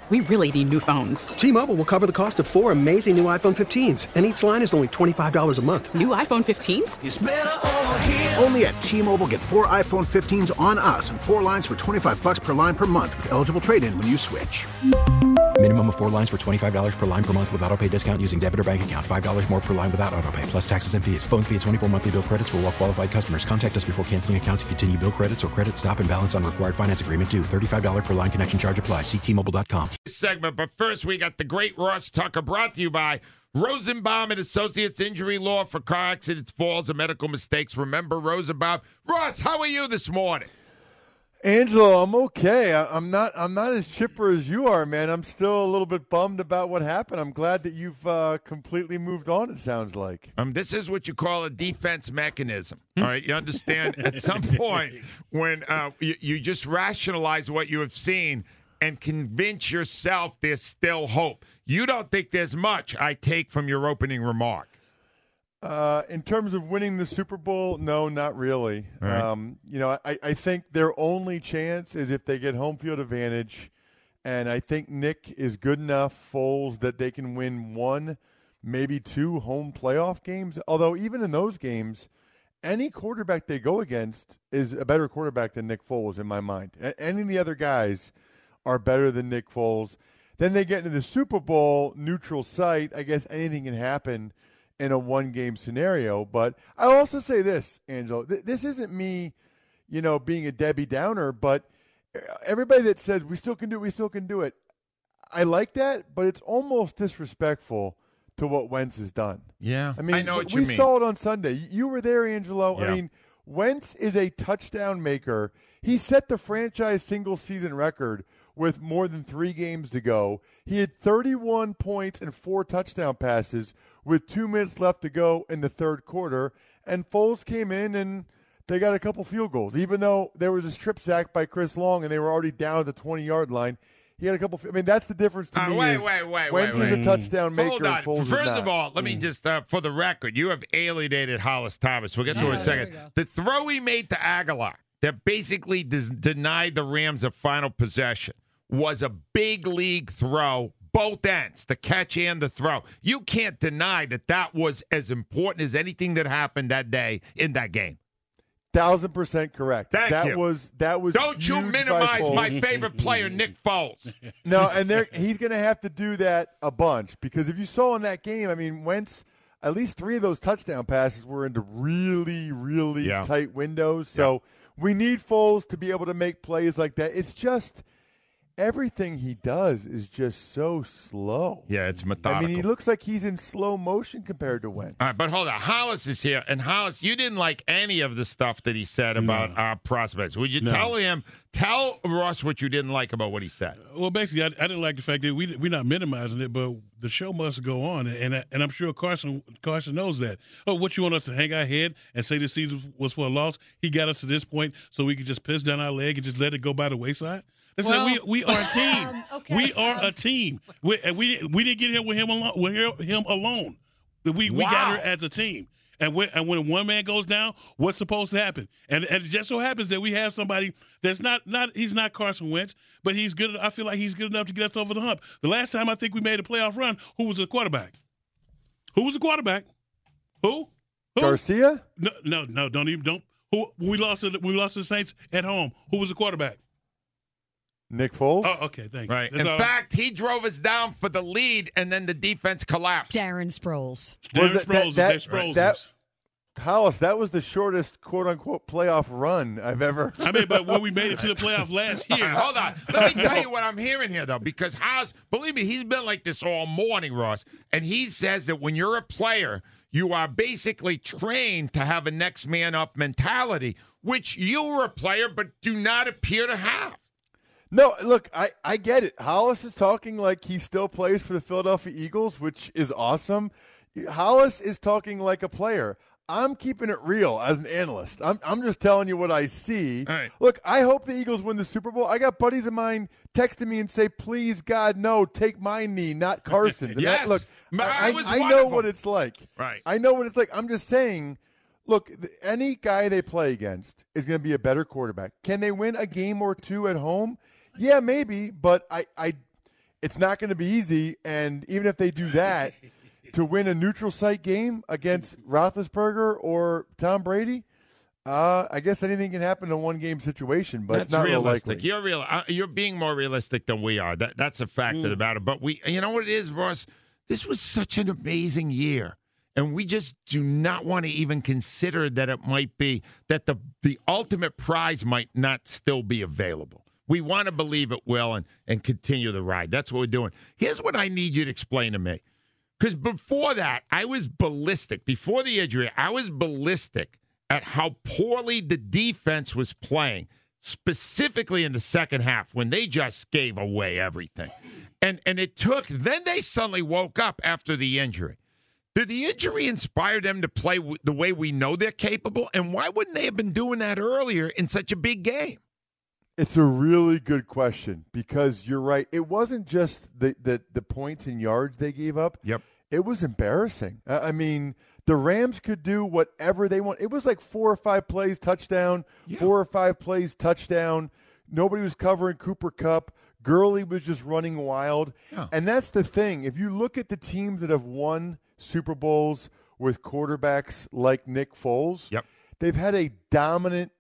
We really need new phones. T-Mobile will cover the cost of 4 amazing new iPhone 15s, and each line is only $25 a month. New iPhone 15s? It's better over here. Only at T-Mobile, get 4 iPhone 15s on us and 4 lines for $25 per line per month with eligible trade-in when you switch. Minimum of 4 lines for $25 per line per month with autopay discount using debit or bank account. $5 more per line without autopay, plus taxes and fees. Phone fee at 24 monthly bill credits for well-qualified customers. Contact us before canceling account to continue bill credits or credit stop and balance on required finance agreement due. $35 per line connection charge applies. See T-Mobile.com. Segment, but first we got the great Ross Tucker, brought to you by Rosenbaum and Associates Injury Law for car accidents, falls, and medical mistakes. Remember Rosenbaum. Ross, how are you this morning? Angelo, I'm okay. I'm not as chipper as you are, man. I'm still a little bit bummed about what happened. I'm glad that you've completely moved on, it sounds like. This is what you call a defense mechanism. All right, you understand? At some point, when you just rationalize what you have seen and convince yourself there's still hope. You don't think there's much, I take from your opening remark. In terms of winning the Super Bowl, no, not really. Right. I think their only chance is if they get home field advantage, and I think Nick is good enough, Foles, that they can win 1, maybe 2 home playoff games. Although even in those games, any quarterback they go against is a better quarterback than Nick Foles in my mind. Any of the other guys are better than Nick Foles. Then they get into the Super Bowl, neutral site. I guess anything can happen in a one-game scenario. But I'll also say this, Angelo. This isn't me, being a Debbie Downer, but everybody that says we still can do it, I like that, but it's almost disrespectful to what Wentz has done. Yeah, I mean, I know what you mean. We saw it on Sunday. You were there, Angelo. Yeah. I mean, Wentz is a touchdown maker. He set the franchise single-season record with more than 3 games to go. He had 31 points and 4 touchdown passes with 2 minutes left to go in the third quarter. And Foles came in and they got a couple field goals. Even though there was a strip sack by Chris Long and they were already down at the 20-yard line, he had a couple. I mean, that's the difference to me. Wentz is a touchdown maker. Hold on. Foles First is not. of all, let me just, for the record, you have alienated Hollis Thomas. We'll get to it in a second. The throw he made to Aguilar that basically denied the Rams a final possession was a big league throw, both ends, the catch and the throw. You can't deny that was as important as anything that happened that day in that game. 1,000% correct. Thank you. That was. Don't you minimize my favorite player, Nick Foles. No, and he's going to have to do that a bunch because if you saw in that game, I mean, Wentz, at least 3 of those touchdown passes were into really, really tight windows. So we need Foles to be able to make plays like that. It's just everything he does is just so slow. Yeah, it's methodical. I mean, he looks like he's in slow motion compared to Wentz. All right, but hold on. Hollis is here. And Hollis, you didn't like any of the stuff that he said about our prospects. Would you tell Ross what you didn't like about what he said? Well, basically, I didn't like the fact that we're not minimizing it, but the show must go on. And I'm sure Carson knows that. Oh, what, you want us to hang our head and say this season was for a loss? He got us to this point so we could just piss down our leg and just let it go by the wayside? We are a team. Okay. We are a team. We didn't get here with him alone. We got here as a team. And when one man goes down, what's supposed to happen? And it just so happens that we have somebody that's not he's not Carson Wentz, but he's good. I feel like he's good enough to get us over the hump. The last time I think we made a playoff run, who was the quarterback? Who was the quarterback? Who? Garcia? No. Don't. Who? We lost to the Saints at home. Who was the quarterback? Nick Foles? Oh, okay, thank you. Right. In fact, he drove us down for the lead, and then the defense collapsed. Darren Sproles. Hollis, that was the shortest quote-unquote playoff run I've ever. I mean, but when we made it to the playoff last year. Right, hold on. Let me tell you what I'm hearing here, though, because Hollis, believe me, he's been like this all morning, Ross, and he says that when you're a player, you are basically trained to have a next man up mentality, which you were a player but do not appear to have. No, look, I get it. Hollis is talking like he still plays for the Philadelphia Eagles, which is awesome. Hollis is talking like a player. I'm keeping it real as an analyst. I'm just telling you what I see. Right. Look, I hope the Eagles win the Super Bowl. I got buddies of mine texting me and say, please, God, no, take my knee, not Carson's. And Yes. look, I know wonderful. what it's like. Right. I know what it's like. I'm just saying, look, any guy they play against is going to be a better quarterback. Can they win a game or two at home? Yeah, maybe, but it's not going to be easy. And even if they do that, to win a neutral site game against Roethlisberger or Tom Brady, I guess anything can happen in a one-game situation, but it's not realistic. real likely. You're being more realistic than we are. That's a fact of the matter. But you know what it is, Ross? This was such an amazing year, and we just do not want to even consider that it might be that the ultimate prize might not still be available. We want to believe it will and continue the ride. That's what we're doing. Here's what I need you to explain to me. Because before that, I was ballistic. Before the injury, I was ballistic at how poorly the defense was playing, specifically in the second half when they just gave away everything. And then they suddenly woke up after the injury. Did the injury inspire them to play the way we know they're capable? And why wouldn't they have been doing that earlier in such a big game? It's a really good question because you're right. It wasn't just the points and yards they gave up. Yep. It was embarrassing. I mean, the Rams could do whatever they want. It was like 4 or 5 plays, touchdown, 4 or 5 plays, touchdown. Nobody was covering Cooper Kupp. Gurley was just running wild. Yeah. And that's the thing. If you look at the teams that have won Super Bowls with quarterbacks like Nick Foles, they've had a dominant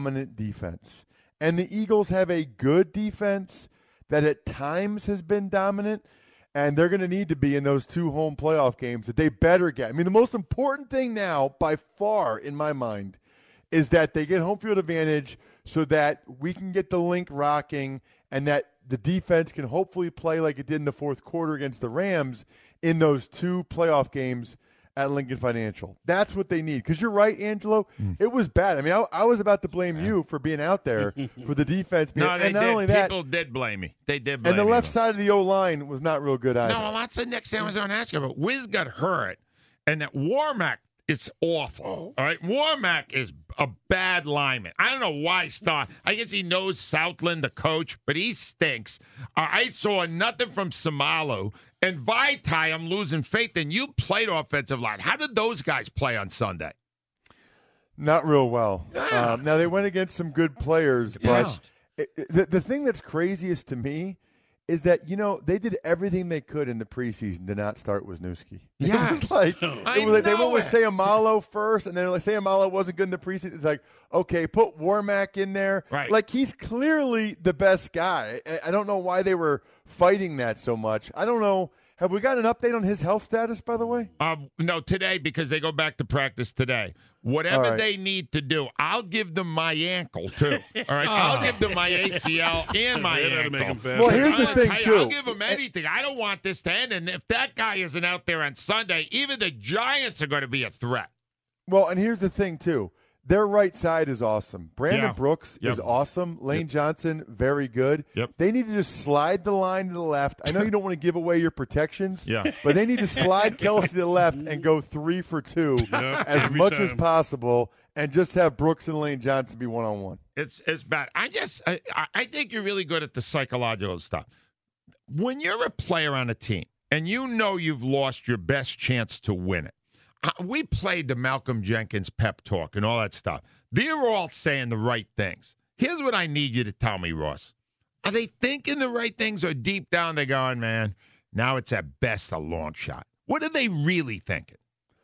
defense. And the Eagles have a good defense that at times has been dominant, and they're going to need to be in those 2 home playoff games that they better get. I mean, the most important thing now, by far, in my mind, is that they get home field advantage so that we can get the link rocking and that the defense can hopefully play like it did in the fourth quarter against the Rams in those 2 playoff games at Lincoln Financial. That's what they need. Because you're right, Angelo. It was bad. I mean, I was about to blame you for being out there for the defense. People did blame me. They did blame me. And the left side of the O-line was not real good either. No, well, that's the next thing I was going to ask you about. Wiz got hurt, and that Warmack is awful. All right? Warmack is a bad lineman. I don't know why I guess he knows Southland, the coach, but he stinks. I saw nothing from Samalu. And Vaitai, I'm losing faith in. You played offensive line. How did those guys play on Sunday? Not real well. Now, they went against some good players, but the thing that's craziest to me is that, they did everything they could in the preseason to not start Wisniewski. Yeah. It was like they went with Sayamalo first, and then Sayamalo wasn't good in the preseason. It's like, okay, put Warmack in there. Right. Like, he's clearly the best guy. I don't know why they were fighting that so much. I don't know. Have we got an update on his health status, by the way? No, today, because they go back to practice today. Whatever they need to do, I'll give them my ankle, too. All right? I'll give them my ACL and my ankle. Well, here's the thing, too. I'll give them anything. I don't want this to end. And if that guy isn't out there on Sunday, even the Giants are going to be a threat. Well, and here's the thing, too. Their right side is awesome. Brandon Brooks is awesome. Lane Johnson, very good. They need to just slide the line to the left. I know you don't want to give away your protections, but they need to slide Kelsey to the left and go 3 for 2 as much as possible and just have Brooks and Lane Johnson be one-on-one. It's bad. I think you're really good at the psychological stuff. When you're a player on a team and you know you've lost your best chance to win it, we played the Malcolm Jenkins pep talk and all that stuff. They're all saying the right things. Here's what I need you to tell me, Ross. Are they thinking the right things, or deep down they're going, man, now it's at best a long shot? What are they really thinking?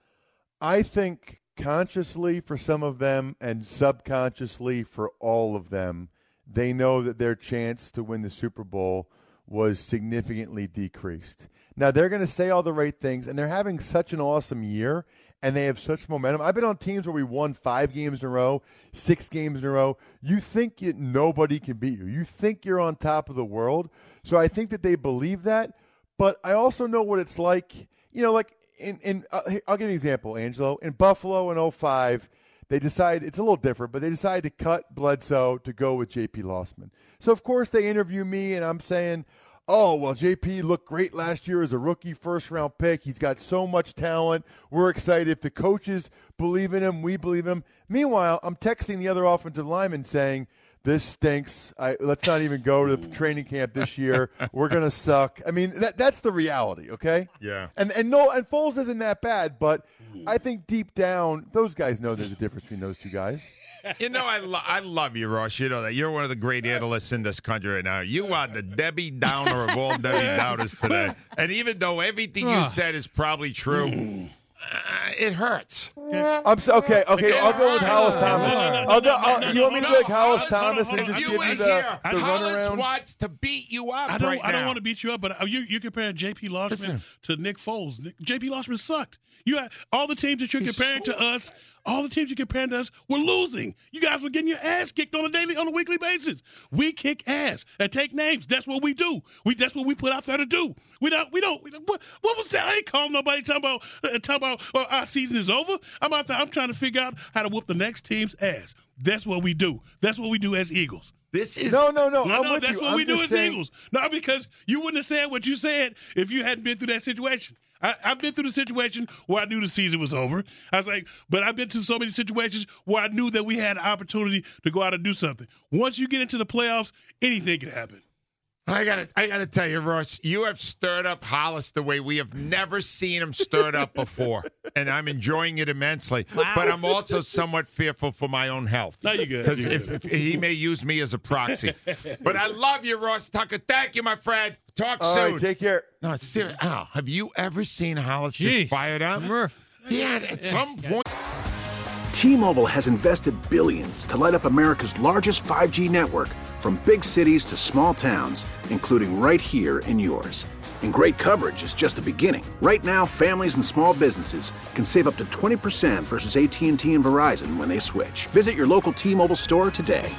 I think consciously for some of them and subconsciously for all of them, they know that their chance to win the Super Bowl was significantly decreased. Now, they're going to say all the right things, and they're having such an awesome year, and they have such momentum. I've been on teams where we won 5 games in a row, 6 games in a row. You think nobody can beat you. You think you're on top of the world. So I think that they believe that, but I also know what it's like. Like I'll give you an example, Angelo. In Buffalo in 2005, they decided, it's a little different, but they decided to cut Bledsoe to go with J.P. Lossman. So, of course, they interview me, and I'm saying, oh, well, JP looked great last year as a rookie first-round pick. He's got so much talent. We're excited. If the coaches believe in him, we believe in him. Meanwhile, I'm texting the other offensive lineman saying, this stinks. Let's not even go to training camp this year. We're going to suck. I mean, that's the reality, okay? Yeah. And Foles isn't that bad, but I think deep down, those guys know there's a difference between those two guys. I love you, Ross. You know that. You're one of the great analysts in this country right now. You are the Debbie Downer of all Debbie Downers today. And even though everything you said is probably true, it hurts. Okay. I'll go with Hollis Thomas. You want me to be like Hollis Thomas and just give you the runaround? Hollis wants to beat you up I don't want to beat you up, but you're comparing J.P. Loshman to Nick Foles. J.P. Loshman sucked. You had all the teams that you're comparing to us. All the teams you're comparing to us were losing. You guys were getting your ass kicked on a weekly basis. We kick ass and take names. That's what we do. That's what we put out there to do. We don't. What was that? I ain't calling nobody talking about our season is over. I'm out there. I'm trying to figure out how to whoop the next team's ass. That's what we do. That's what we do as Eagles. This is no. That's what we do as Eagles. No, because you wouldn't have said what you said if you hadn't been through that situation. I've been through the situation where I knew the season was over. I was like, but I've been to so many situations where I knew that we had an opportunity to go out and do something. Once you get into the playoffs, anything can happen. I gotta tell you, Ross, you have stirred up Hollis the way we have never seen him stirred up before, and I'm enjoying it immensely. Wow. But I'm also somewhat fearful for my own health. No, you're good. Because if he may use me as a proxy. But I love you, Ross Tucker. Thank you, my friend. Talk soon. All right, take care. No, seriously. Have you ever seen Hollis just fired up? Yeah, at some point. T-Mobile has invested billions to light up America's largest 5G network, from big cities to small towns, including right here in yours. And great coverage is just the beginning. Right now, families and small businesses can save up to 20% versus AT&T and Verizon when they switch. Visit your local T-Mobile store today.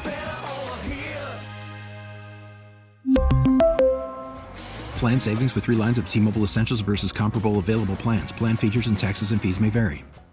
Plan savings with 3 lines of T-Mobile Essentials versus comparable available plans. Plan features and taxes and fees may vary.